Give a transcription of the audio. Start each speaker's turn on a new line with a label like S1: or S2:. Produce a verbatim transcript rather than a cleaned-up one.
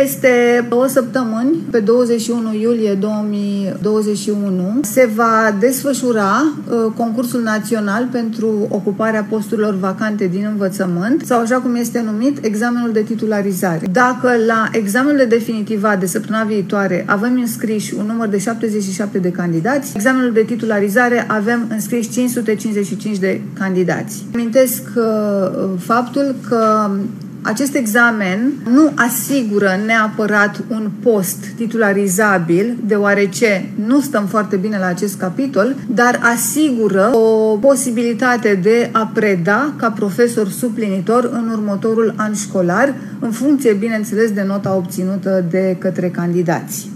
S1: Peste două săptămâni, pe douăzeci și unu iulie două mii douăzeci și unu, se va desfășura uh, concursul național pentru ocuparea posturilor vacante din învățământ, sau așa cum este numit, examenul de titularizare. Dacă la examenul de definitivat de săptămâna viitoare avem înscriși un număr de șaptezeci și șapte de candidați, examenul de titularizare avem înscriși cinci sute cincizeci și cinci de candidați. Amintesc uh, faptul că acest examen nu asigură neapărat un post titularizabil, deoarece nu stăm foarte bine la acest capitol, dar asigură o posibilitate de a preda ca profesor suplinitor în următorul an școlar, în funcție, bineînțeles, de nota obținută de către candidați.